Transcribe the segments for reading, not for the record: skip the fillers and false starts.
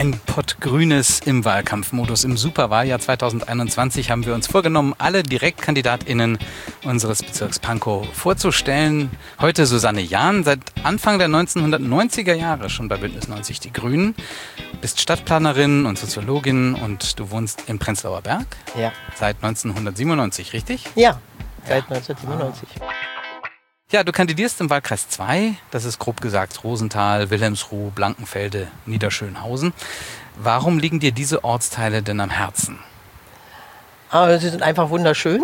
Ein Pott Grünes im Wahlkampfmodus. Im Superwahljahr 2021 haben wir uns vorgenommen, alle DirektkandidatInnen unseres Bezirks Pankow vorzustellen. Heute Susanne Jahn, seit Anfang der 1990er Jahre schon bei Bündnis 90 Die Grünen. Bist Stadtplanerin und Soziologin und du wohnst in Prenzlauer Berg. Ja. Seit 1997, richtig? Ja, seit 1997. Ja, du kandidierst im Wahlkreis 2, das ist grob gesagt Rosenthal, Wilhelmsruh, Blankenfelde, Niederschönhausen. Warum liegen dir diese Ortsteile denn am Herzen? Aber sie sind einfach wunderschön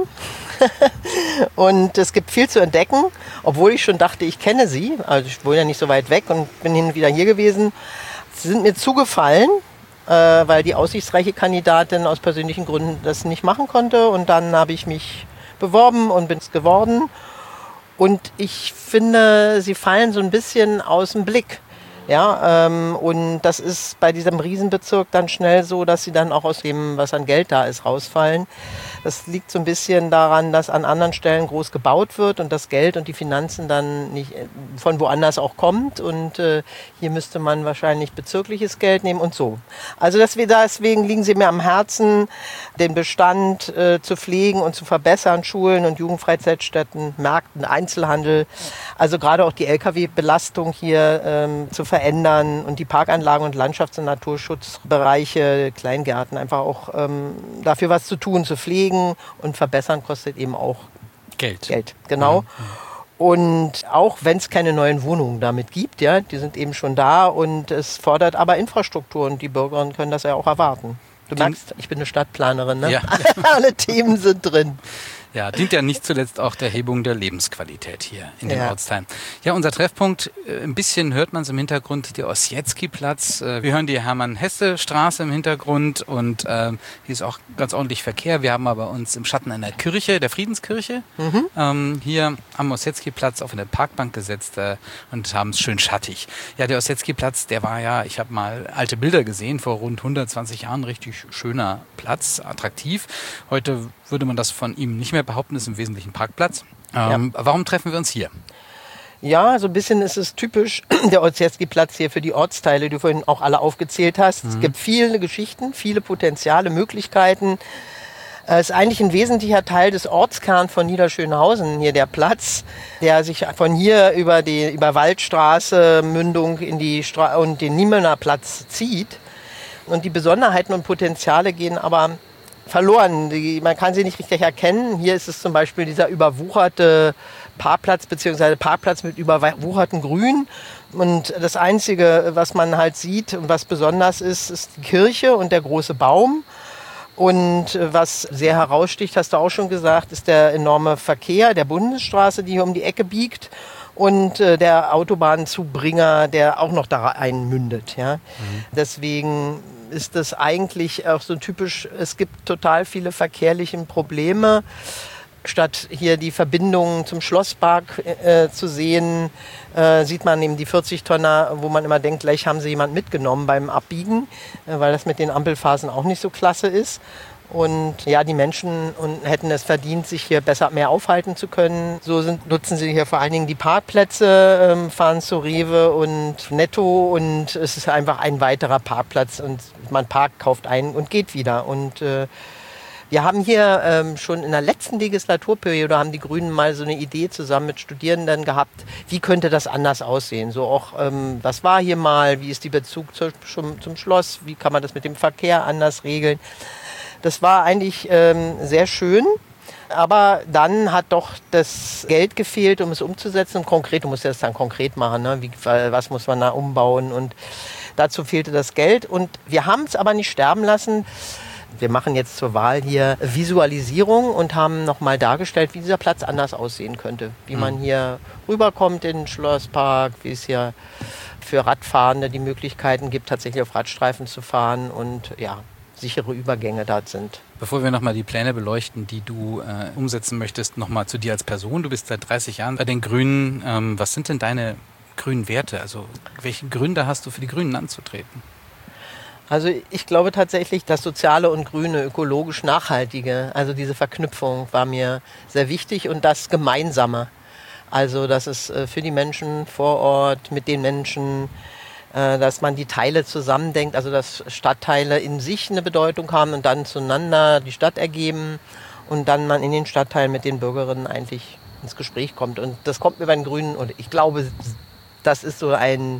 und es gibt viel zu entdecken, obwohl ich schon dachte, ich kenne sie. Also ich wohne ja nicht so weit weg und bin hin und wieder hier gewesen. Sie sind mir zugefallen, weil die aussichtsreiche Kandidatin aus persönlichen Gründen das nicht machen konnte. Und dann habe ich mich beworben und bin es geworden. Und ich finde, sie fallen so ein bisschen aus dem Blick. Ja, und das ist bei diesem Riesenbezirk dann schnell so, dass sie dann auch aus dem, was an Geld da ist, rausfallen. Das liegt so ein bisschen daran, dass an anderen Stellen groß gebaut wird und das Geld und die Finanzen dann nicht von woanders auch kommt. Und hier müsste man wahrscheinlich bezirkliches Geld nehmen und so. Also deswegen liegen sie mir am Herzen, den Bestand zu pflegen und zu verbessern, Schulen und Jugendfreizeitstätten, Märkten, Einzelhandel. Also gerade auch die Lkw-Belastung hier zu verändern und die Parkanlagen und Landschafts- und Naturschutzbereiche, Kleingärten einfach auch dafür was zu tun, zu pflegen und verbessern kostet eben auch Geld. Genau. Mhm. Und auch wenn es keine neuen Wohnungen damit gibt, ja, die sind eben schon da und es fordert aber Infrastruktur und die Bürgerinnen können das ja auch erwarten. Du merkst, ich bin eine Stadtplanerin, ne? Ja. Alle Themen sind drin. Ja, dient ja nicht zuletzt auch der Erhebung der Lebensqualität hier in den Ortsteilen. Ja, unser Treffpunkt, ein bisschen hört man es im Hintergrund, der Ossietzky-Platz. Wir hören die Hermann-Hesse-Straße im Hintergrund und hier ist auch ganz ordentlich Verkehr. Wir haben aber uns im Schatten einer Kirche, der Friedenskirche, hier am Ossietzky-Platz auf eine Parkbank gesetzt und haben es schön schattig. Ja, der Ossietzky-Platz, der war ja, ich habe mal alte Bilder gesehen, vor rund 120 Jahren, richtig schöner Platz, attraktiv. Heute würde man das von ihm nicht mehr behaupten, ist im Wesentlichen Parkplatz. Warum treffen wir uns hier? Ja, so ein bisschen ist es typisch, der Ossietzky-Platz hier für die Ortsteile, die du vorhin auch alle aufgezählt hast. Es gibt viele Geschichten, viele Potenziale, Möglichkeiten. Es ist eigentlich ein wesentlicher Teil des Ortskerns von Niederschönhausen, hier der Platz, der sich von hier über Waldstraße, Mündung in die und den Niemöller Platz zieht. Und die Besonderheiten und Potenziale gehen aber verloren. Man kann sie nicht richtig erkennen. Hier ist es zum Beispiel dieser überwucherte Parkplatz, beziehungsweise Parkplatz mit überwuchertem Grün. Und das Einzige, was man halt sieht und was besonders ist, ist die Kirche und der große Baum. Und was sehr heraussticht, hast du auch schon gesagt, ist der enorme Verkehr der Bundesstraße, die hier um die Ecke biegt. Und der Autobahnzubringer, der auch noch da einmündet. Ja? Deswegen ist das eigentlich auch so typisch, es gibt total viele verkehrliche Probleme. Statt hier die Verbindungen zum Schlosspark zu sehen, sieht man eben die 40-Tonner, wo man immer denkt, gleich haben sie jemand mitgenommen beim Abbiegen, weil das mit den Ampelphasen auch nicht so klasse ist. Und ja, die Menschen hätten es verdient, sich hier mehr aufhalten zu können. So nutzen sie hier vor allen Dingen die Parkplätze, fahren zu Rewe und Netto und es ist einfach ein weiterer Parkplatz und man parkt, kauft ein und geht wieder. Und wir haben hier schon in der letzten Legislaturperiode haben die Grünen mal so eine Idee zusammen mit Studierenden gehabt, wie könnte das anders aussehen? So auch, was war hier mal, wie ist die Bezug zum Schloss, wie kann man das mit dem Verkehr anders regeln? Das war eigentlich sehr schön, aber dann hat doch das Geld gefehlt, um es umzusetzen. Und konkret, du musst das dann konkret machen, ne? Was muss man da umbauen? Und dazu fehlte das Geld. Und wir haben es aber nicht sterben lassen. Wir machen jetzt zur Wahl hier Visualisierung und haben nochmal dargestellt, wie dieser Platz anders aussehen könnte. Wie man hier rüberkommt in den Schlosspark, wie es hier für Radfahrende die Möglichkeiten gibt, tatsächlich auf Radstreifen zu fahren und ja, sichere Übergänge da sind. Bevor wir nochmal die Pläne beleuchten, die du umsetzen möchtest, nochmal zu dir als Person. Du bist seit 30 Jahren bei den Grünen. Was sind denn deine grünen Werte? Also welche Gründe hast du für die Grünen anzutreten? Also ich glaube tatsächlich, das Soziale und Grüne, ökologisch Nachhaltige, also diese Verknüpfung war mir sehr wichtig und das Gemeinsame. Also dass es für die Menschen vor Ort, mit den Menschen dass man die Teile zusammendenkt, also dass Stadtteile in sich eine Bedeutung haben und dann zueinander die Stadt ergeben und dann man in den Stadtteilen mit den Bürgerinnen eigentlich ins Gespräch kommt. Und das kommt mir bei den Grünen und ich glaube, das ist so ein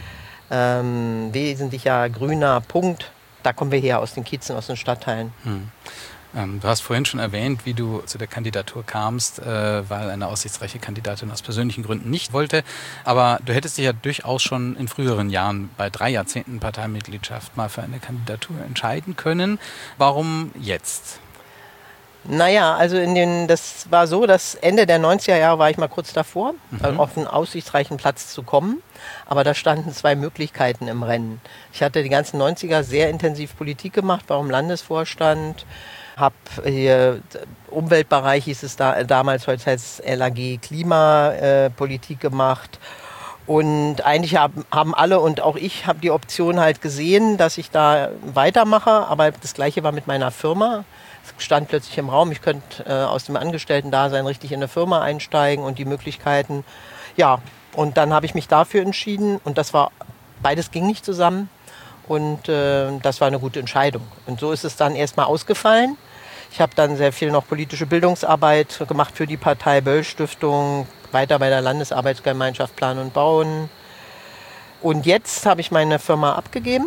wesentlicher grüner Punkt. Da kommen wir her aus den Kiezen, aus den Stadtteilen. Du hast vorhin schon erwähnt, wie du zu der Kandidatur kamst, weil eine aussichtsreiche Kandidatin aus persönlichen Gründen nicht wollte. Aber du hättest dich ja durchaus schon in früheren Jahren bei 3 Jahrzehnten Parteimitgliedschaft mal für eine Kandidatur entscheiden können. Warum jetzt? Naja, also das war so, dass Ende der 90er Jahre war ich mal kurz davor, auf einen aussichtsreichen Platz zu kommen. Aber da standen 2 Möglichkeiten im Rennen. Ich hatte die ganzen 90er sehr intensiv Politik gemacht, war im Landesvorstand, habe hier Umweltbereich, hieß es damals, heute heißt es LAG, Klimapolitik gemacht. Und eigentlich haben alle und auch ich habe die Option halt gesehen, dass ich da weitermache. Aber das Gleiche war mit meiner Firma. Es stand plötzlich im Raum, ich könnte aus dem Angestellten-Dasein richtig in eine Firma einsteigen und die Möglichkeiten. Ja, und dann habe ich mich dafür entschieden und beides ging nicht zusammen und das war eine gute Entscheidung. Und so ist es dann erstmal ausgefallen. Ich habe dann sehr viel noch politische Bildungsarbeit gemacht für die Partei Böll-Stiftung, weiter bei der Landesarbeitsgemeinschaft Planen und Bauen. Und jetzt habe ich meine Firma abgegeben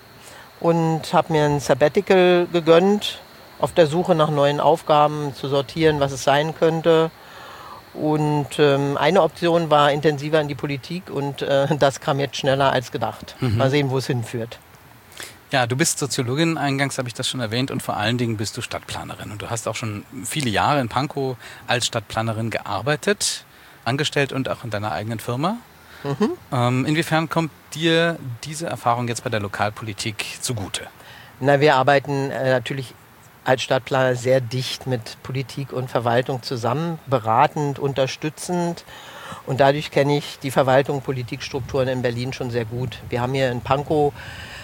und habe mir ein Sabbatical gegönnt, auf der Suche nach neuen Aufgaben zu sortieren, was es sein könnte. Und eine Option war intensiver in die Politik und das kam jetzt schneller als gedacht. Mal sehen, wo es hinführt. Ja, du bist Soziologin, eingangs habe ich das schon erwähnt, und vor allen Dingen bist du Stadtplanerin. Und du hast auch schon viele Jahre in Pankow als Stadtplanerin gearbeitet, angestellt und auch in deiner eigenen Firma. Inwiefern kommt dir diese Erfahrung jetzt bei der Lokalpolitik zugute? Na, wir arbeiten natürlich als Stadtplaner sehr dicht mit Politik und Verwaltung zusammen, beratend, unterstützend. Und dadurch kenne ich die Verwaltung, Politikstrukturen in Berlin schon sehr gut. Wir haben hier in Pankow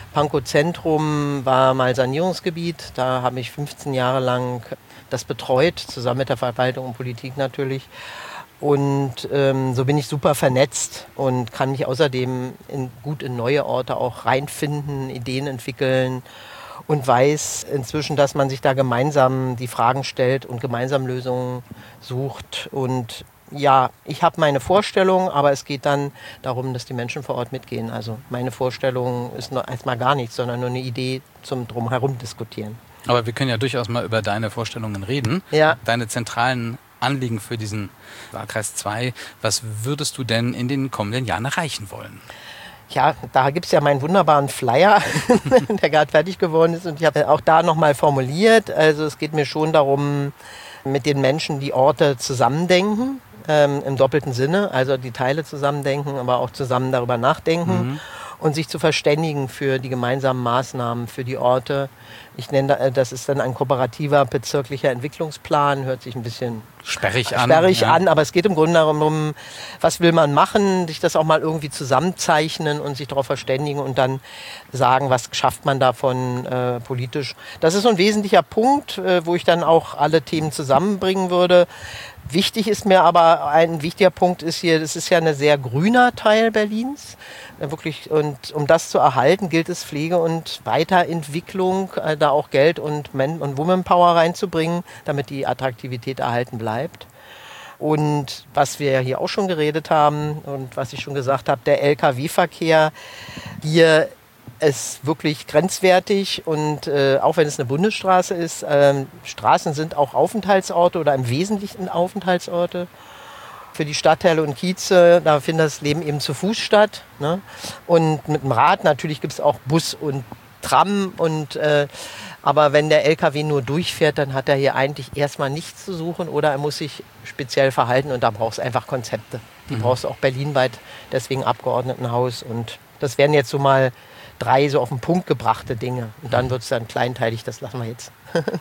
Zentrum war mal Sanierungsgebiet. Da habe ich 15 Jahre lang das betreut, zusammen mit der Verwaltung und Politik natürlich. Und so bin ich super vernetzt und kann mich außerdem gut in neue Orte auch reinfinden, Ideen entwickeln. Und weiß inzwischen, dass man sich da gemeinsam die Fragen stellt und gemeinsam Lösungen sucht. Und ja, ich habe meine Vorstellung, aber es geht dann darum, dass die Menschen vor Ort mitgehen. Also meine Vorstellung ist noch erstmal gar nichts, sondern nur eine Idee zum Drumherum diskutieren. Aber wir können ja durchaus mal über deine Vorstellungen reden. Ja. Deine zentralen Anliegen für diesen Wahlkreis 2. Was würdest du denn in den kommenden Jahren erreichen wollen? Ja, da gibt es ja meinen wunderbaren Flyer, der gerade fertig geworden ist. Und ich habe auch da nochmal formuliert. Also es geht mir schon darum, mit den Menschen die Orte zusammendenken, im doppelten Sinne. Also die Teile zusammendenken, aber auch zusammen darüber nachdenken und sich zu verständigen für die gemeinsamen Maßnahmen für die Orte. Ich nenne das ist dann ein kooperativer bezirklicher Entwicklungsplan, hört sich ein bisschen sperrig an, aber es geht im Grunde darum, was will man machen, sich das auch mal irgendwie zusammenzeichnen und sich darauf verständigen und dann sagen, was schafft man davon politisch. Das ist so ein wesentlicher Punkt, wo ich dann auch alle Themen zusammenbringen würde. Wichtig ist mir aber, ein wichtiger Punkt ist hier, das ist ja ein sehr grüner Teil Berlins. Wirklich, und um das zu erhalten, gilt es, Pflege und Weiterentwicklung, da auch Geld und Womanpower reinzubringen, damit die Attraktivität erhalten bleibt. Und was wir ja hier auch schon geredet haben und was ich schon gesagt habe, der Lkw-Verkehr hier ist wirklich grenzwertig und auch wenn es eine Bundesstraße ist, Straßen sind auch Aufenthaltsorte oder im Wesentlichen Aufenthaltsorte für die Stadtteile und Kieze. Da findet das Leben eben zu Fuß statt. Ne? Und mit dem Rad natürlich gibt es auch Bus und Tram. Aber wenn der LKW nur durchfährt, dann hat er hier eigentlich erstmal nichts zu suchen oder er muss sich speziell verhalten und da brauchst du einfach Konzepte. Die brauchst du auch berlinweit, deswegen Abgeordnetenhaus. Und das wären jetzt so mal 3 so auf den Punkt gebrachte Dinge. Und dann wird es dann kleinteilig, das lassen wir jetzt.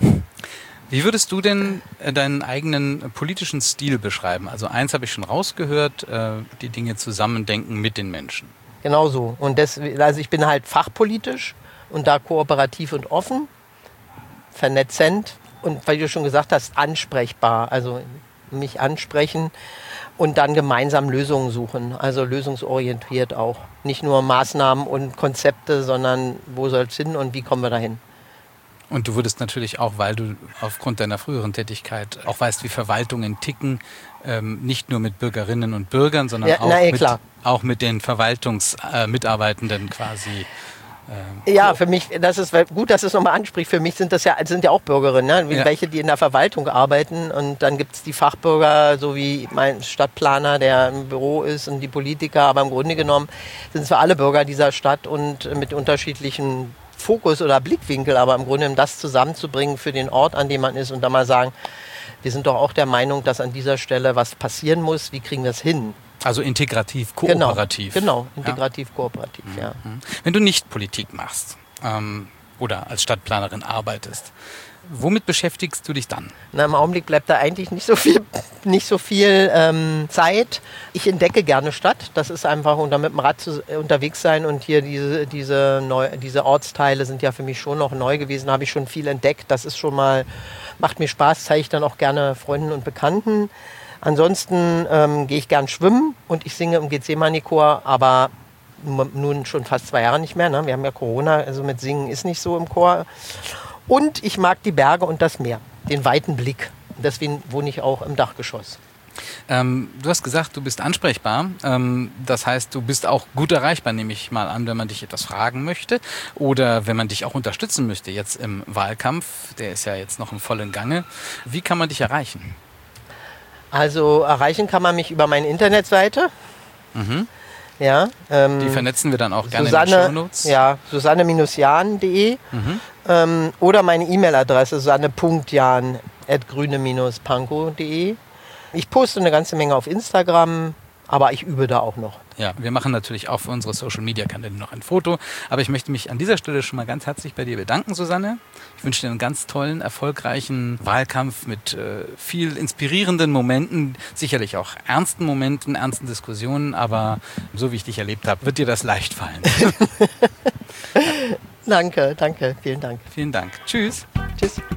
Wie würdest du denn deinen eigenen politischen Stil beschreiben? Also eins habe ich schon rausgehört, die Dinge zusammendenken mit den Menschen. Genau so. Und also ich bin halt fachpolitisch und da kooperativ und offen, vernetzend und, weil du schon gesagt hast, ansprechbar. Also mich ansprechen und dann gemeinsam Lösungen suchen, also lösungsorientiert auch. Nicht nur Maßnahmen und Konzepte, sondern wo soll es hin und wie kommen wir dahin? Und du würdest natürlich auch, weil du aufgrund deiner früheren Tätigkeit auch weißt, wie Verwaltungen ticken, nicht nur mit Bürgerinnen und Bürgern, sondern auch mit den Verwaltungsmitarbeitenden quasi. Ja, für mich, das ist gut, dass du es nochmal ansprichst. Für mich sind ja auch Bürgerinnen, ne? Welche, die in der Verwaltung arbeiten. Und dann gibt es die Fachbürger, so wie mein Stadtplaner, der im Büro ist, und die Politiker. Aber im Grunde genommen sind es für alle Bürger dieser Stadt und mit unterschiedlichen Fokus oder Blickwinkel, aber im Grunde genommen das zusammenzubringen für den Ort, an dem man ist und dann mal sagen, wir sind doch auch der Meinung, dass an dieser Stelle was passieren muss. Wie kriegen wir es hin? Also integrativ, kooperativ. Genau, integrativ, kooperativ, ja. Wenn du nicht Politik machst oder als Stadtplanerin arbeitest, womit beschäftigst du dich dann? Na, im Augenblick bleibt da eigentlich nicht so viel Zeit. Ich entdecke gerne Stadt. Das ist einfach, und dann mit dem Rad unterwegs sein. Und hier diese Ortsteile sind ja für mich schon noch neu gewesen. Da habe ich schon viel entdeckt. Das ist schon mal, macht mir Spaß, zeige ich dann auch gerne Freunden und Bekannten. Ansonsten gehe ich gern schwimmen und ich singe im Gethsemane-Chor, aber nun schon fast 2 Jahre nicht mehr. Ne? Wir haben ja Corona, also mit Singen ist nicht so im Chor. Und ich mag die Berge und das Meer, den weiten Blick. Deswegen wohne ich auch im Dachgeschoss. Du hast gesagt, du bist ansprechbar. Das heißt, du bist auch gut erreichbar, nehme ich mal an, wenn man dich etwas fragen möchte oder wenn man dich auch unterstützen möchte jetzt im Wahlkampf. Der ist ja jetzt noch im vollen Gange. Wie kann man dich erreichen? Also erreichen kann man mich über meine Internetseite. Ja, die vernetzen wir dann auch gerne in den Shownotes. Ja, susanne-jahn.de oder meine E-Mail-Adresse susanne.jahn@grüne-pankow.de. Ich poste eine ganze Menge auf Instagram, aber ich übe da auch noch. Ja, wir machen natürlich auch für unsere Social-Media-Kanäle noch ein Foto. Aber ich möchte mich an dieser Stelle schon mal ganz herzlich bei dir bedanken, Susanne. Ich wünsche dir einen ganz tollen, erfolgreichen Wahlkampf mit viel inspirierenden Momenten, sicherlich auch ernsten Momenten, ernsten Diskussionen. Aber so wie ich dich erlebt habe, wird dir das leicht fallen. Danke, vielen Dank. Vielen Dank. Tschüss. Tschüss.